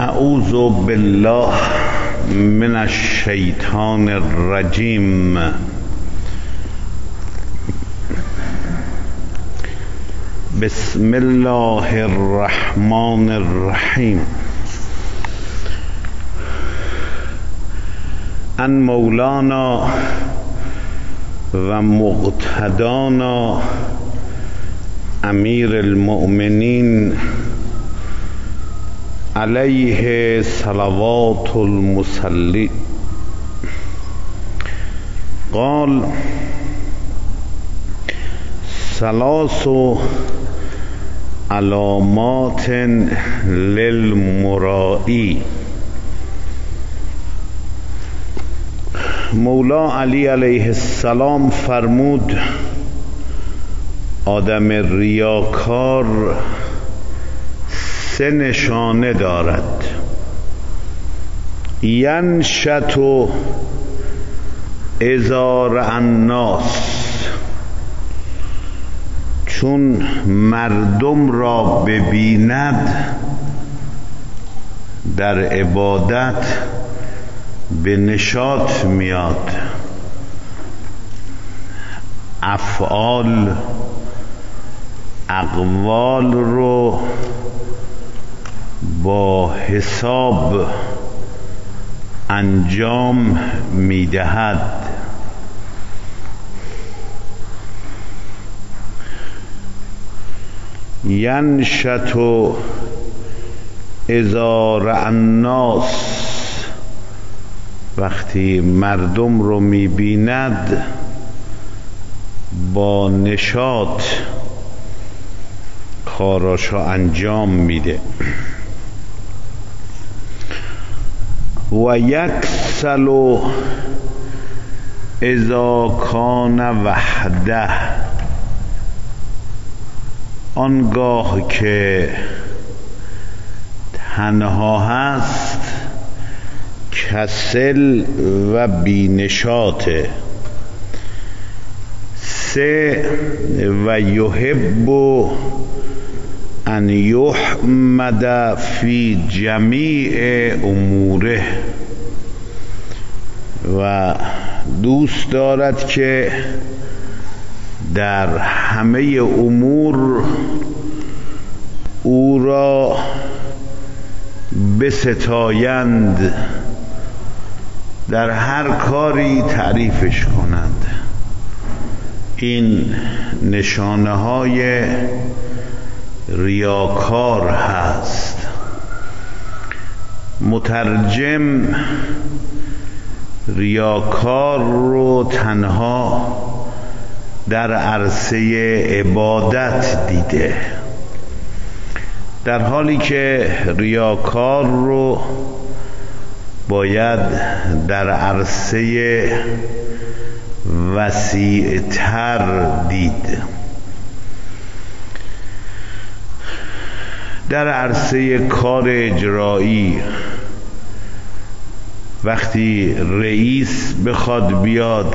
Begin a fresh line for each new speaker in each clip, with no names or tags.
اعوذ بالله من الشیطان الرجیم. بسم الله الرحمن الرحیم. ان مولانا و مقتدانا امیر المؤمنین علیه صلوات المصلی قال: ثلاث علامات للمرائی. مولا علی علیه السلام فرمود آدم ریاکار سه نشانه دارد. ینشط اذا رأى الناس، چون مردم را ببیند در عبادت به نشاط میاد، افعال اقوال رو با حساب انجام میدهد. ینشط اذا رأى الناس، وقتی مردم رو میبیند با نشاط کاراشو انجام میده. و یکسل اذا کان وحده، آنگاه که تنها هست کسل و بینشاطه. سه و یحب ان یحمد فی جمیع اموره، و دوست دارد که در همه امور او را بستایند، در هر کاری تعریفش کنند. این نشانه های ریاکار هست. مترجم ریاکار رو تنها در عرصه عبادت دیده، در حالی که ریاکار رو باید در عرصه وسیع‌تر دید. در عرصه کار اجرایی وقتی رئیس بخواد بیاد،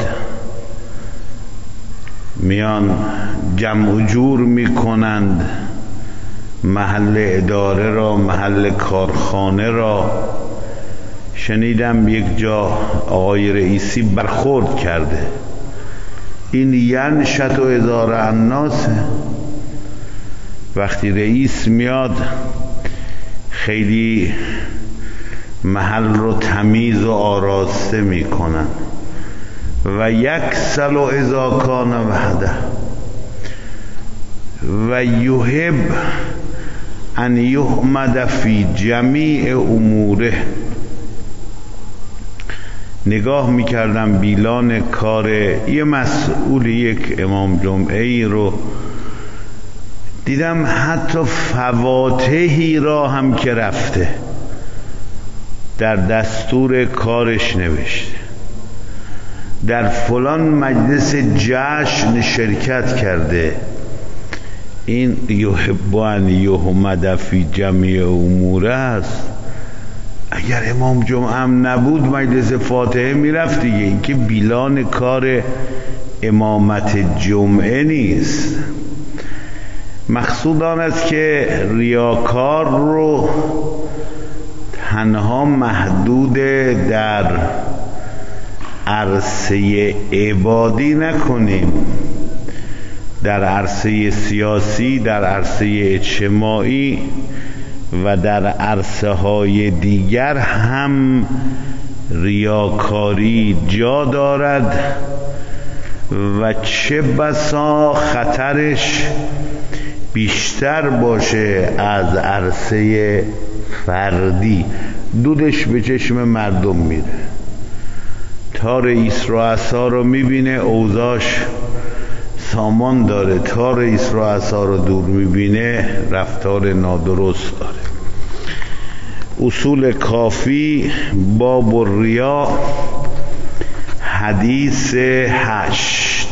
میان جمع و جور میکنند محل اداره را، محل کارخانه را. شنیدم یک جا آقای رئیسی برخورد کرده. این ینشط اذا رأى الناس. وقتی رئیس میاد خیلی محل رو تمیز و آراسته میکنن. و یکسل اذا کان وحده و یحب ان یحمد فی جمیع اموره. نگاه میکردم بیلان کار یه مسئول یک امام جمعه ای رو، دیدم حتی فواتحی را هم که رفته در دستور کارش نوشته، در فلان مجلس جشن شرکت کرده. این یحب ان یحمد فی جمیع اموره است. اگر امام جمعه هم نبود مجلس فاتحه میرفت دیگه. این که بیلان کار امامت جمعه نیست. مقصود آن است که ریاکار رو تنها محدود در عرصه عبادی نکنیم، در عرصه سیاسی، در عرصه اجتماعی و در عرصه های دیگر هم ریاکاری جا دارد و چه بسا خطرش بیشتر باشه از عرصه فردی. دودش به چشم مردم میره. تا رئیس رؤسا رو میبینه اوضاعش سامان داره، تا رئیس رؤسا رو دور میبینه رفتار نادرست داره. اصول کافی باب الریا حدیث 8.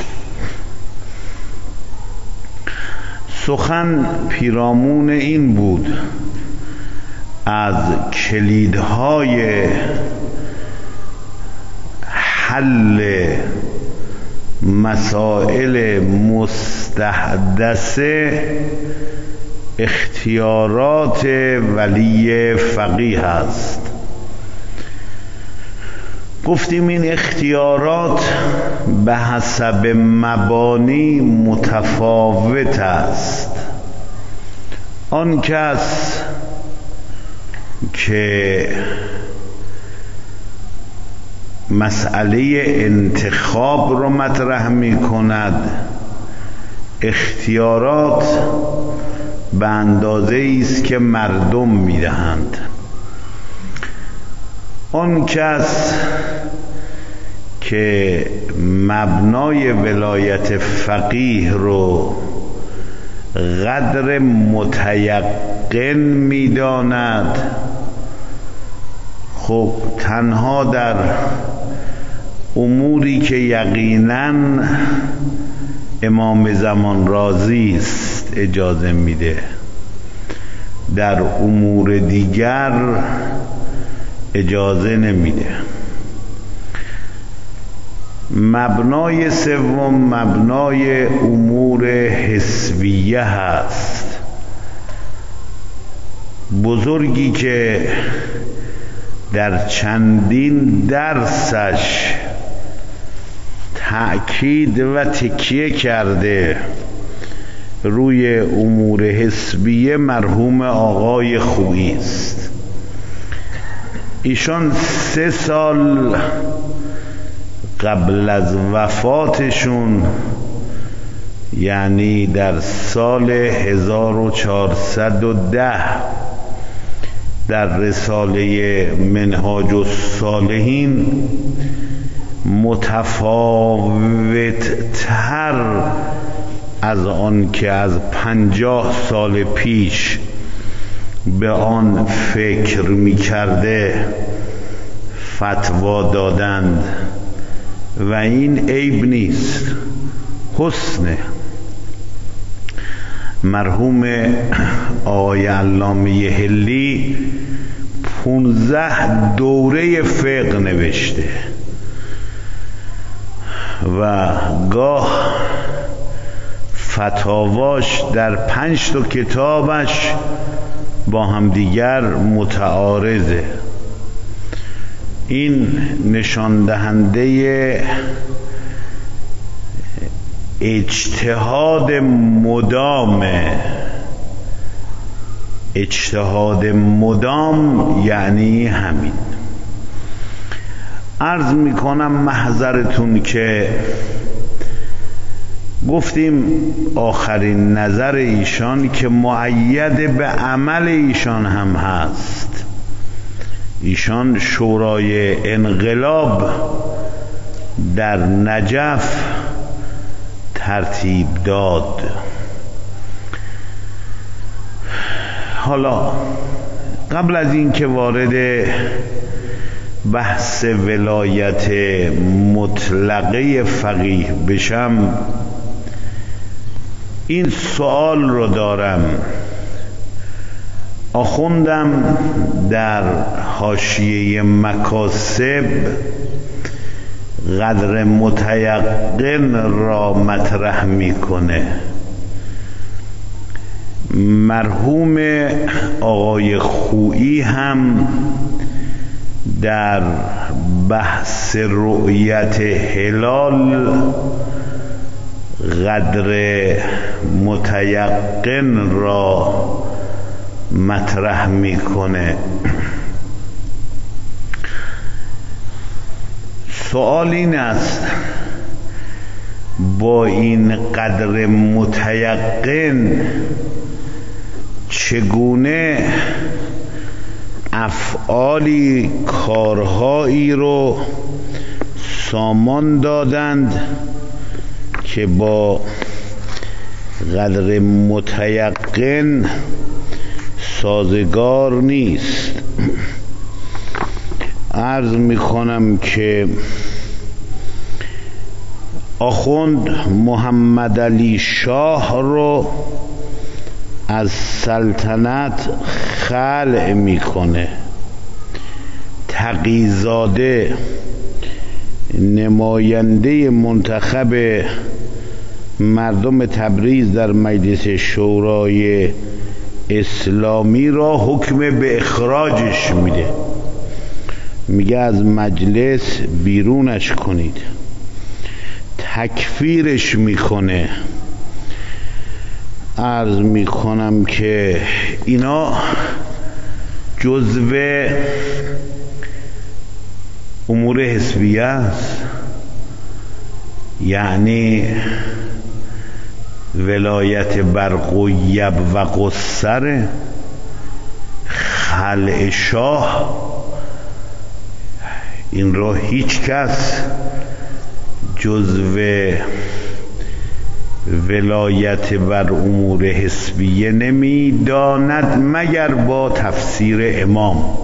سخن پیرامون این بود از کلیدهای حل مسائل مستحدثه اختیارات ولی فقیه است. گفتیم این اختیارات به حسب مبانی متفاوت است. آن کس که مسئله انتخاب رو مطرح می کند، اختیارات به اندازه است که مردم می دهند. آن کس که مبنای ولایت فقیه رو قدر متیقن می داند، خب تنها در اموری که یقیناً امام زمان راضی است اجازه میده، در امور دیگر اجازه نمیده. مبنای سوم مبنای امور حسبیه هست. بزرگی که در چندین درسش تأکید و تکیه کرده روی امور حسبیه مرحوم آقای خویی است. ایشان 3 سال قبل از وفاتشون، یعنی در سال 1410 در رساله منهاج الصالحین متفاوت تر از آن که از 50 سال پیش به آن فکر می کرده فتوا دادند و این عیب نیست، حسنه. مرحوم آقای علامه حلی 15 دوره فقه نوشته و گاه فتاواش در 5 تا کتابش با همدیگر متعارضه. این نشان دهنده اجتهاد مدامه. اجتهاد مدام یعنی همین. عرض میکنم محضرتون که گفتیم آخرین نظر ایشان که مؤید به عمل ایشان هم هست. ایشان شورای انقلاب در نجف ترتیب داد. حالا قبل از این که وارد بحث ولایت مطلقه فقیه بشم، این سوال رو دارم. آخوندم در حاشیه مکاسب قدر متیقن را مطرح میکنه. مرحوم آقای خویی هم در بحث رؤیت هلال قدر متیقن را مطرح میکنه. سوال این است با این قدر متیقن چگونه افعالی کارهایی رو سامان دادند که با قدر متیقن سازگار نیست. عرض میکنم که آخوند محمد علی شاه رو از سلطنت خلع میکنه. تقی‌زاده نماینده منتخب مردم تبریز در مجلس شورای اسلامی را حکم به اخراجش میده، میگه از مجلس بیرونش کنید. تکفیرش میکنه. عرض میکنم که اینا جزو امور حزبیه است، یعنی ولایت بر غیب و قصر. خلع شاه این را هیچ کس جزو ولایت بر امور حزبیه نمیداند مگر با تفسیر امام.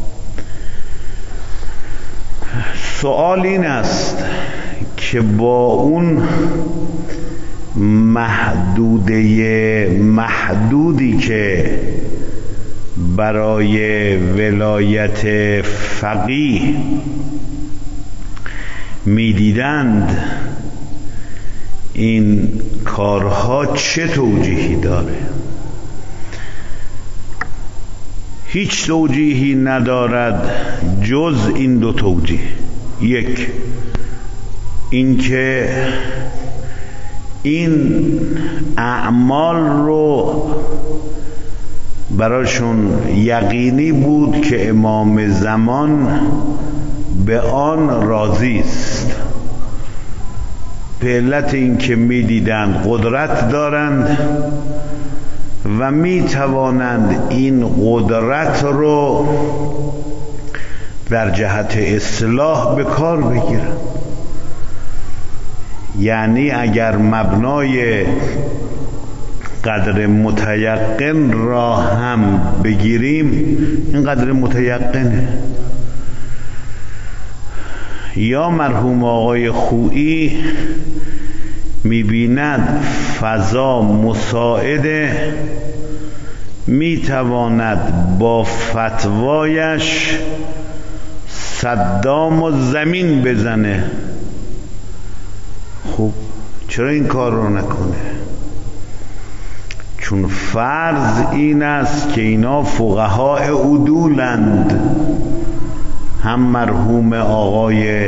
سوال این است که با اون محدودی که برای ولایت فقیه میدیدند این کارها چه توجیهی داره؟ هیچ توجیهی ندارد جز این دو توجیه. یک، اینکه این اعمال رو براشون یقینی بود که امام زمان به آن راضی است، به علت اینکه می‌دیدند قدرت دارند و می‌توانند این قدرت رو در جهت اصلاح به کار بگیرند. یعنی اگر مبنای قدر متیقن را هم بگیریم، این قدر متیقنه. یا مرحوم آقای خویی می‌بیند فضا مساعده، میتواند با فتوایش صدام و زمین بزنه. خب چرا این کار رو نکنه؟ چون فرض این است که اینا فقهای عدولند، هم مرحوم آقای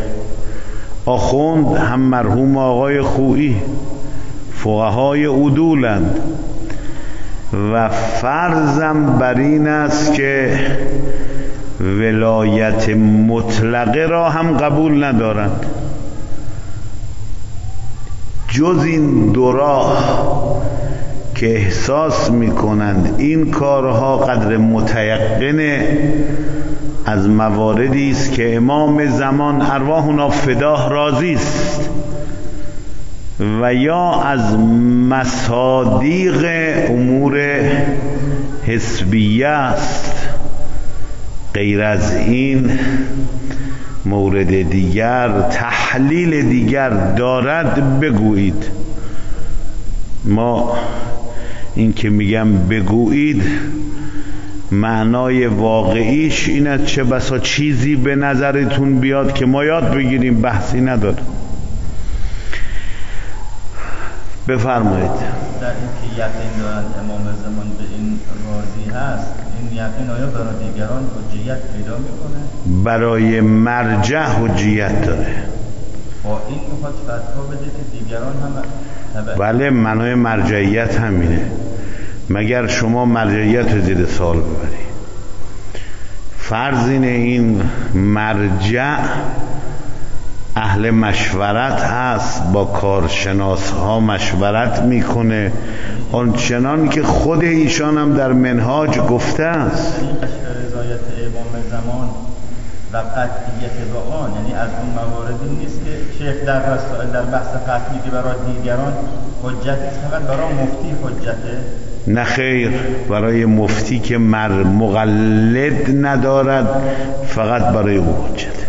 آخوند هم مرحوم آقای خویی فقهای عدولند و فرضم بر این است که ولایت مطلقه را هم قبول ندارند. جز این دو راه که احساس میکنند این کارها قدر متیقنه، از مواردی است که امام زمان ارواحنا فداه راضی است، و یا از مصادیق امور حزبیه است. غیر از این مورد دیگر، تحلیل دیگر دارد بگویید. ما این که میگم بگویید معنای واقعیش این است چه بسا چیزی به نظرتون بیاد که ما یاد بگیریم، بحثی نداره. بفرمایید.
در این که یقین دارند امام زمان به این راضی هست، این یقین آیا برای دیگران حجیت پیدا میکنه؟
برای مرجع حجیت داره.
با این میخواد فتوا بده که دیگران هم
بله، معنای مرجعیت همینه. مگر شما مرجعیت رو زیر سوال ببری؟ فرض اینه این مرجع اهل مشورت هست، با کارشناس ها مشورت میکنه، آنچنان که خود ایشان هم در منهاج گفته است.
این رضایت امام زمان و قطعیت به آن، یعنی از اون مواردی نیست که شیخ در رسائل در بحث قطعی که برای دیگران حجت است، فقط برای مفتی حجته.
نه خیر، برای مفتی که مقلد ندارد فقط برای او حجته،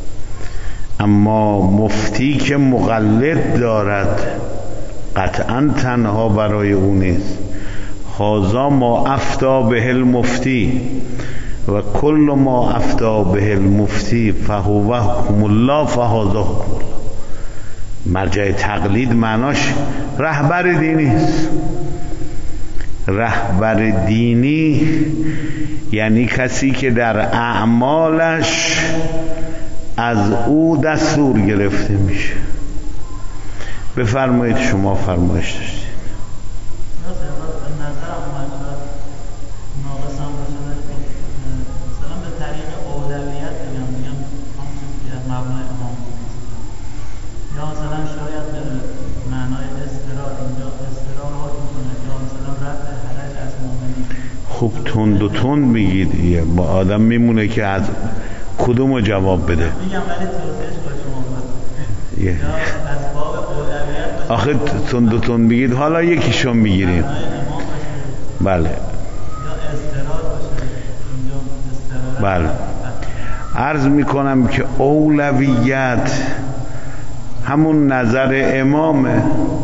اما مفتی که مقلد دارد قطعا تنها برای او نیست. هذا ما افتا به المفتی و کل ما افتا به المفتی فهو حکم الله فهذا حکم الله. مرجع تقلید معناش رهبر دینی است. رهبر دینی یعنی کسی که در اعمالش از او دستور گرفته میشه. بفرمایید، شما فرمایش داشتید.
مثلا به طریق اولویت میگم مبنای امام یا مثلا شاید به معنای استراحت، اینجا استراحت میکنه، یا مثلا رفع حرج از مؤمنین.
خوب تند و تند میگید، با آدم میمونه که از کدومو جواب بده.
میگم ولی توضیحش با شما یا از باب اولویت.
آخه تند و تند میگید، حالا یکیشو میگیریم. بله،
یا استراحت باشه، اینجا استراحت.
بله، عرض میکنم که اولویت همون نظر امامه.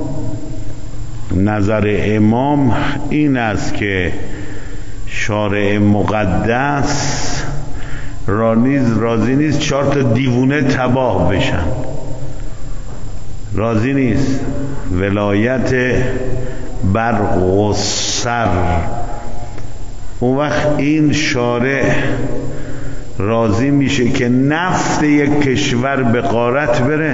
نظر امام این است که شارع مقدس راضی نیست 4 تا دیوونه تباه بشن، راضی نیست ولایت برق و سر. اون وقت این شارع راضی میشه که نفت یک کشور به غارت بره،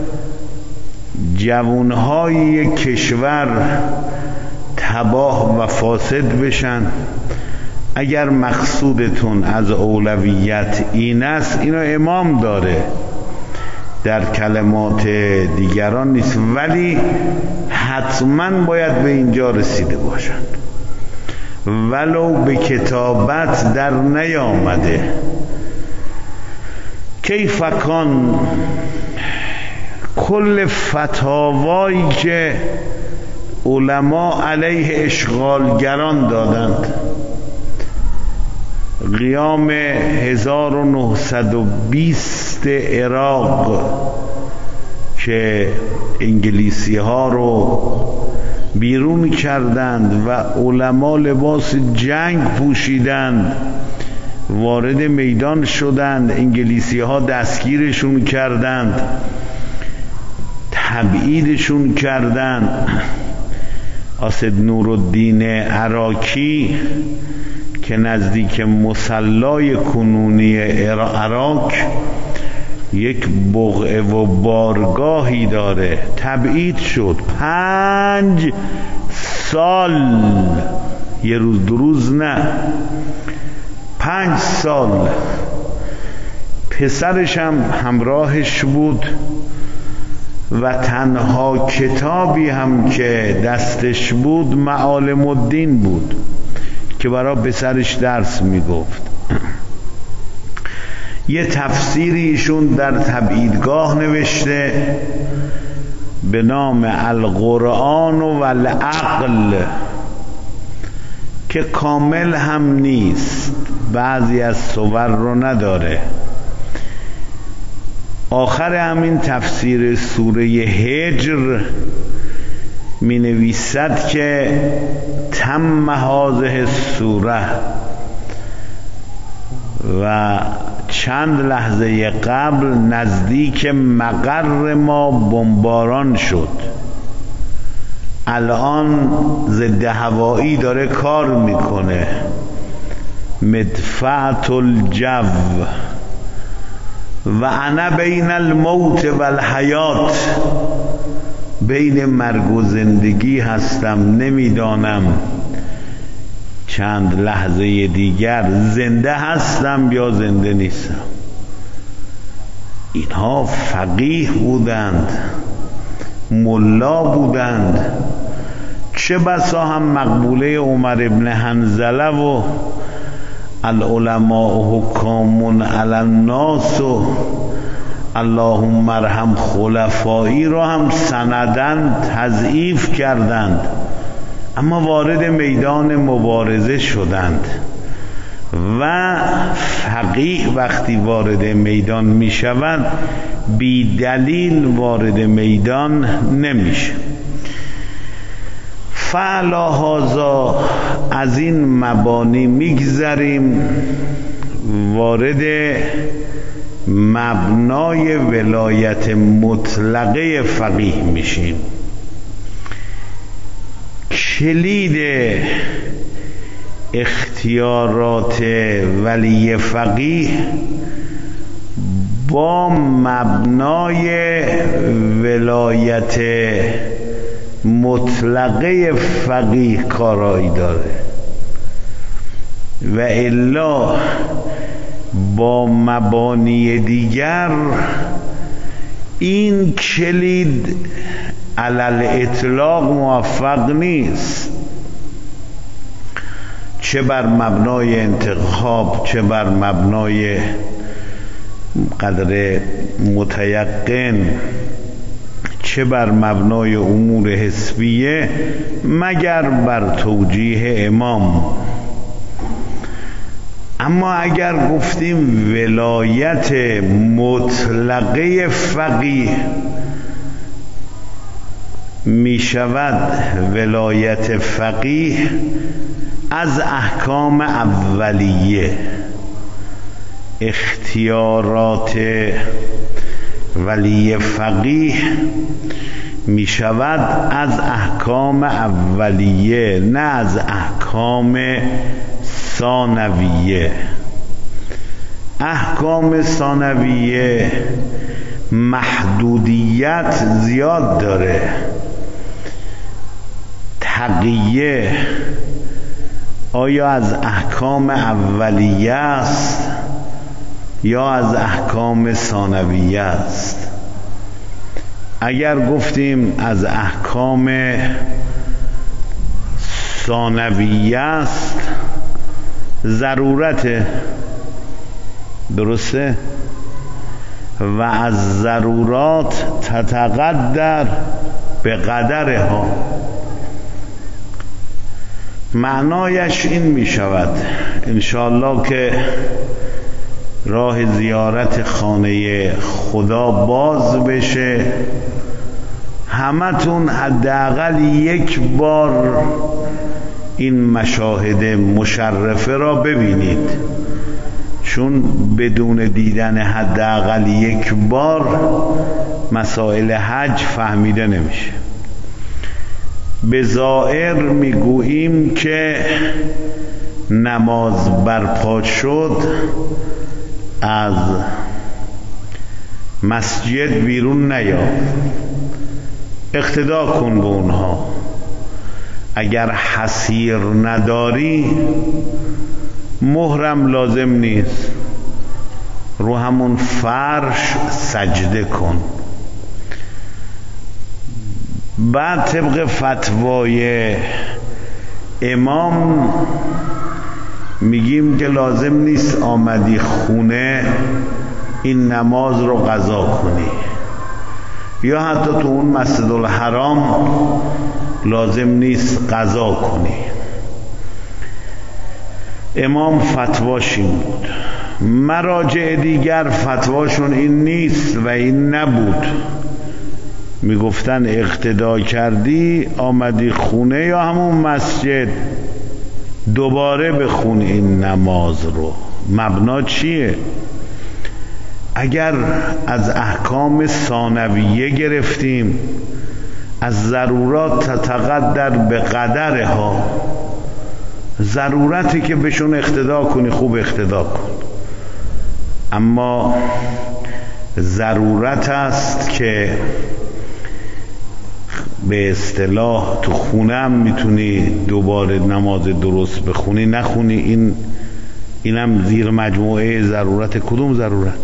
جوانهای یک کشور تباه و فاسد بشن. اگر مقصودتون از اولویت این است، اینو امام داره، در کلمات دیگران نیست، ولی حتما باید به اینجا رسیده باشند، ولو به کتابت در نیامده. کیف کان کل فتاوایی که علما علیه اشغالگران دادند، قیام 1920 عراق که انگلیسی ها رو بیرون کردند و علما لباس جنگ پوشیدند، وارد میدان شدند، انگلیسی ها دستگیرشون کردند، تبعیدشون کردند. اسد نورالدین عراقی که نزدیک مصلای کنونی عراق یک بقعه و بارگاهی داره، تبعید شد. 5 سال، یه روز 2 روز نه، 5 سال. پسرش هم همراهش بود و تنها کتابی هم که دستش بود معالم الدین بود که برای پسرش درس میگفت. یه تفسیری ایشون در تبعیدگاه نوشته به نام القرآن و العقل که کامل هم نیست، بعضی از صور رو نداره. آخر همین تفسیر سوره هجر می نویسد که تم هذه سوره و چند لحظه قبل نزدیک مقر ما بمباران شد. الان ضد هوایی داره کار میکنه، مدفعت الجو و انا بین الموت و الحیات، بین مرگ و زندگی هستم، نمیدانم چند لحظه دیگر زنده هستم یا زنده نیستم. اینها فقیه بودند، ملا بودند، چه بسا هم مقبوله عمر ابن حنظله و العلماء حکام علی الناس و اللهم ارحم خلفایی را هم سندن تضعیف کردند، اما وارد میدان مبارزه شدند و فقیه وقتی وارد میدان می شود بی دلیل وارد میدان نمیشه. فعلا هازا از این مبانی میگذریم، وارد مبنای ولایت مطلقه فقیه میشیم. کلید اختیارات ولی فقیه با مبنای ولایت مطلقه فقیه کارایی داره و الا با مبانی دیگر این کلید علل اطلاق موفق نیست، چه بر مبنای انتخاب، چه بر مبنای قدر متیقن، چه بر مبنای امور حسبیه، مگر بر توجیه امام. اما اگر گفتیم ولایت مطلقه فقیه می شود ولایت فقیه از احکام اولیه، اختیارات ولی فقیه می شود از احکام اولیه نه از احکام ثانویه. احکام ثانویه محدودیت زیاد داره، تقیه آیا از احکام اولیه است یا از احکام ثانویه است؟ اگر گفتیم از احکام ثانویه است ضرورت، درسته؟ و از ضرورات تتقدر به قدرها. معنایش این می شود انشاءالله که راه زیارت خانه خدا باز بشه، همتون حداقل یک بار این مشاهد مشرفه را ببینید، چون بدون دیدن حداقل یک بار مسائل حج فهمیده نمیشه. به ظاهر میگوییم که نماز برپا شد، از مسجد بیرون نیا، اقتدا کن به اونها. اگر حصیر نداری محرم لازم نیست، رو همون فرش سجده کن. بعد طبق فتوای امام میگیم که لازم نیست آمدی خونه این نماز رو قضا کنی، یا حتی تو اون مسجد الحرام لازم نیست قضا کنی. امام فتواش این بود، مراجع دیگر فتواشون این نیست و این نبود، میگفتن اقتدا کردی آمدی خونه یا همون مسجد دوباره بخون این نماز رو. مبنا چیه؟ اگر از احکام ثانویه گرفتیم از ضرورات تتقدر به قدرها، ضرورتی که بهشون اقتدا کنی خوب اقتدا کن، اما ضرورت است که به اصطلاح تو خونه هم میتونی دوباره نماز درست بخونی نخونی، اینم زیر مجموعه ضرورت. کدوم ضرورت؟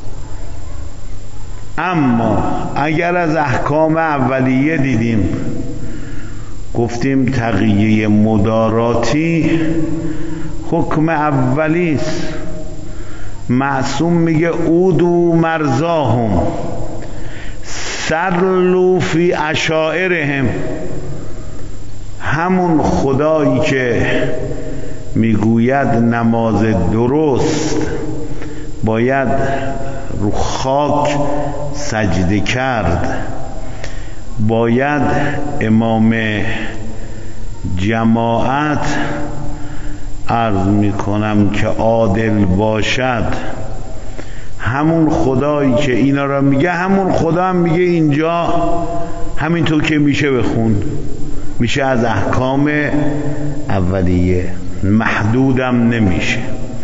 اما اگر از احکام اولیه دیدیم، گفتیم تقیه مداراتی حکم اولی است. معصوم میگه اودو مرزاهم سرلو فی عشائرهم. همون خدایی که میگوید نماز درست باید رو خاک سجده کرد، باید امام جماعت عرض میکنم که عادل باشد، همون خدایی که اینا را میگه، همون خدا هم میگه اینجا همینطور که میشه بخون، میشه از احکام اولیه، محدودم نمیشه.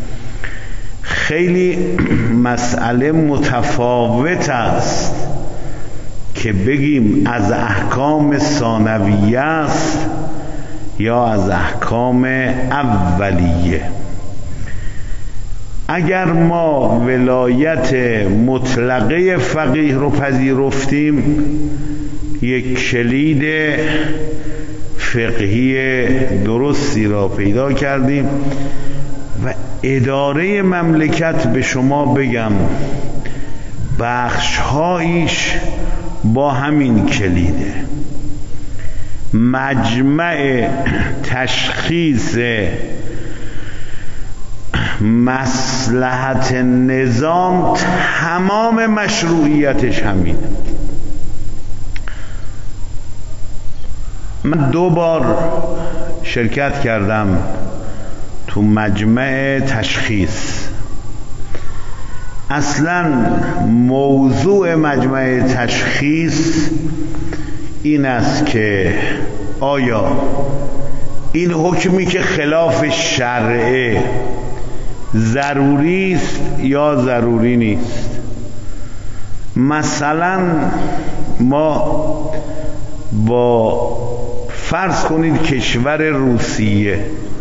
خیلی مسئله متفاوت است که بگیم از احکام ثانویه است یا از احکام اولیه. اگر ما ولایت مطلقه فقیه رو پذیرفتیم، یک کلید فقهی درستی را پیدا کردیم و اداره مملکت به شما بگم بخش‌هایش با همین کلیده. مجمع تشخیص مصلحت نظام تمام مشروعیتش همین. من 2 بار شرکت کردم تو مجمع تشخیص. اصلا موضوع مجمع تشخیص این است که آیا این حکمی که خلاف شرعه ضروری است یا ضروری نیست. مثلا ما با فرض کنید کشور روسیه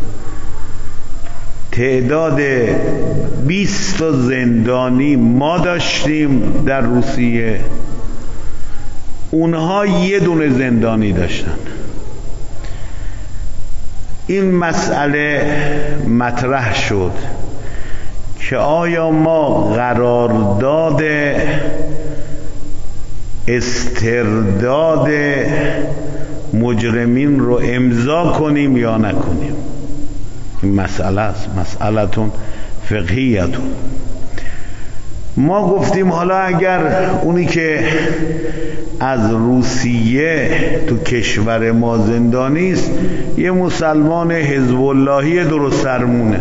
تعداد 20 زندانی ما داشتیم در روسیه، اونها 1 دونه زندانی داشتن. این مسئله مطرح شد که آیا ما قرارداد استرداد مجرمین رو امضا کنیم یا نکنیم. این مسئله است، مسئلتون فقهیتون. ما گفتیم حالا اگر اونی که از روسیه تو کشور ما زندانی است یه مسلمان حزب اللهی درست درمونه،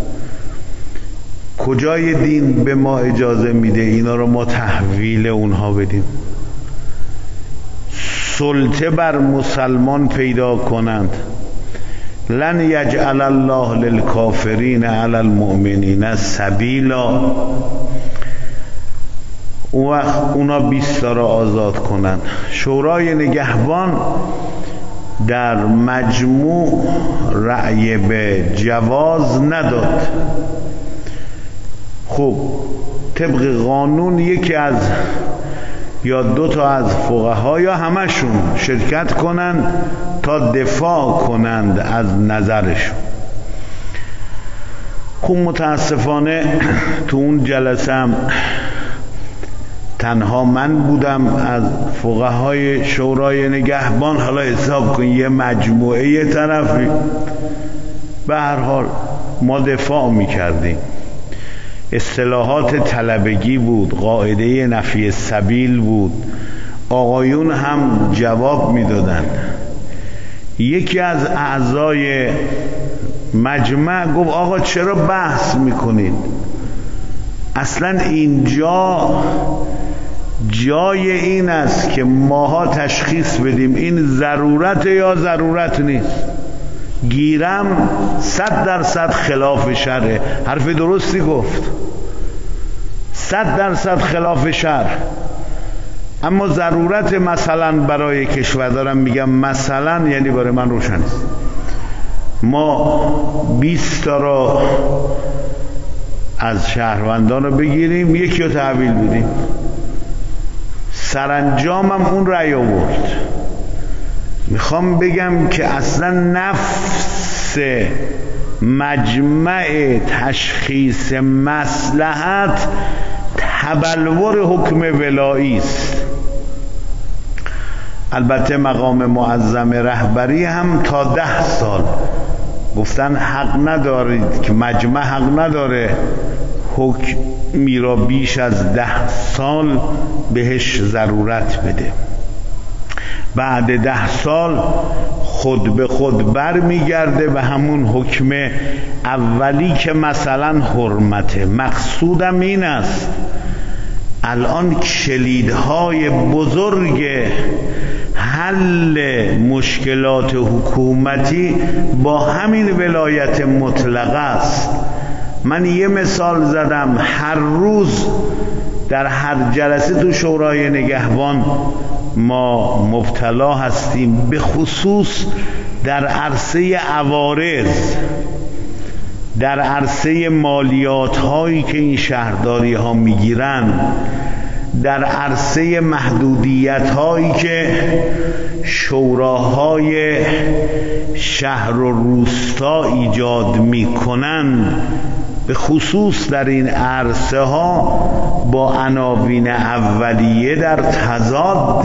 کجای دین به ما اجازه میده اینا رو ما تحویل اونها بدیم، سلطه بر مسلمان پیدا کنند؟ لن یجعل الله للکافرین علی المؤمنین سبیلا. اون وقت اونا 20 تا را آزاد کنند. شورای نگهبان در مجموع رأی به جواز نداد. خب طبق قانون یکی از یا 2 تا از فقها یا همشون شرکت کنند تا دفاع کنند از نظرشون. خب متاسفانه تو اون جلسه هم تنها من بودم از فقهای شورای نگهبان. حالا حساب کن یه مجموعه طرفی. به هر حال ما دفاع میکردیم. اصطلاحات طلبگی بود، قاعده نفی سبیل بود، آقایون هم جواب میدادن. یکی از اعضای مجمع گفت آقا چرا بحث میکنید؟ اصلا اینجا جای این است که ماها تشخیص بدیم این ضرورت یا ضرورت نیست. گیرم 100% خلاف شرعه، حرف درستی گفت، 100% خلاف شرع، اما ضرورت مثلا برای کشور، دارم میگم مثلا یعنی برای من روشن است، ما 20 تا را از شهروندان رو بگیریم یکی رو تحویل بدیم، سرانجامم اون رأی آورد. میخوام بگم که اصلا نفس مجمع تشخیص مصلحت تبلور حکم ولایی است. البته مقام معظم رهبری هم تا 10 سال گفتن حق ندارید که مجمع حق نداره حکمی را بیش از 10 سال بهش ضرورت بده. بعد 10 سال خود به خود بر میگرده به همون حکم اولی که مثلا حرمته. مقصودم این است الان کلیدهای بزرگ حل مشکلات حکومتی با همین ولایت مطلقه است. من یه مثال زدم، هر روز در هر جلسه تو شورای نگهبان ما مبتلا هستیم، به خصوص در عرصه عوارض، در عرصه مالیات هایی که این شهرداری ها میگیرن، در عرصه محدودیت هایی که شوراهای شهر و روستا ایجاد میکنن، به خصوص در این عرصه ها با عناوین اولیه در تضاد.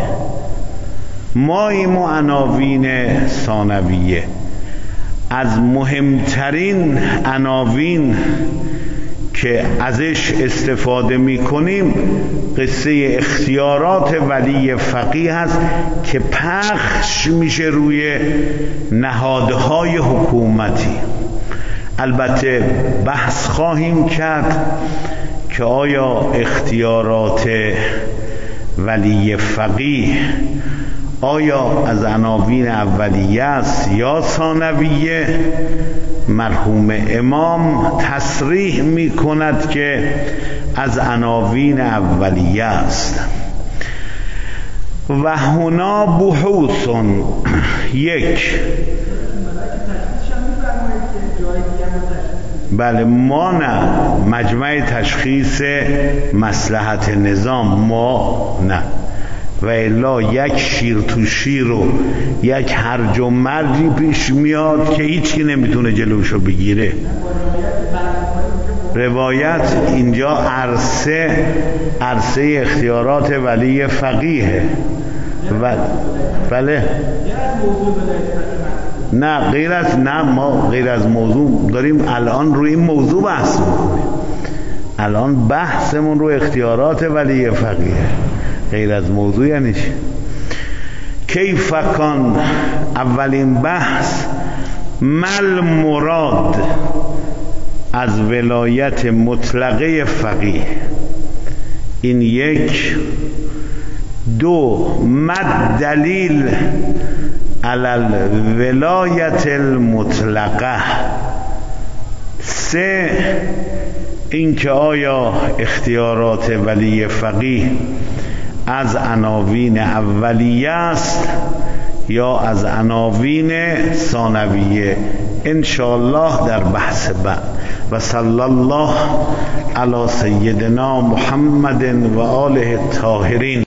ما این عناوین ثانویه از مهمترین عناوین که ازش استفاده میکنیم قصه اختیارات ولی فقیه هست که پخش میشه روی نهادهای حکومتی. البته بحث خواهیم کرد که آیا اختیارات ولی فقیه آیا از عناوین اولیه است یا ثانویه. مرحوم امام تصریح می کند که از عناوین اولیه است. و هنا بحوث یک، بله ما نه، مجمع تشخیص مصلحت نظام ما نه، و الا یک شیر تو شیر و یک هرج و مرجی پیش میاد که هیچی نمیتونه جلوشو بگیره. روایت اینجا عرصه اختیارات ولی فقیه و بله نه غیر از ما غیر از موضوع داریم الان روی این موضوع بحث میکنیم. الان بحثمون رو اختیارات ولی فقیه، غیر از موضوع یعنی چی؟ کیف کان، اولین بحث مل مراد از ولایت مطلقه فقیه. این یک. دو، مد دلیل علی ولایت المطلقه. سه، اینکه آیا اختیارات ولی فقیه از عناوین اولیه است یا از عناوین ثانویه. انشاءالله در بحث بعد. و صلی الله علی سیدنا محمد و آله الطاهرین.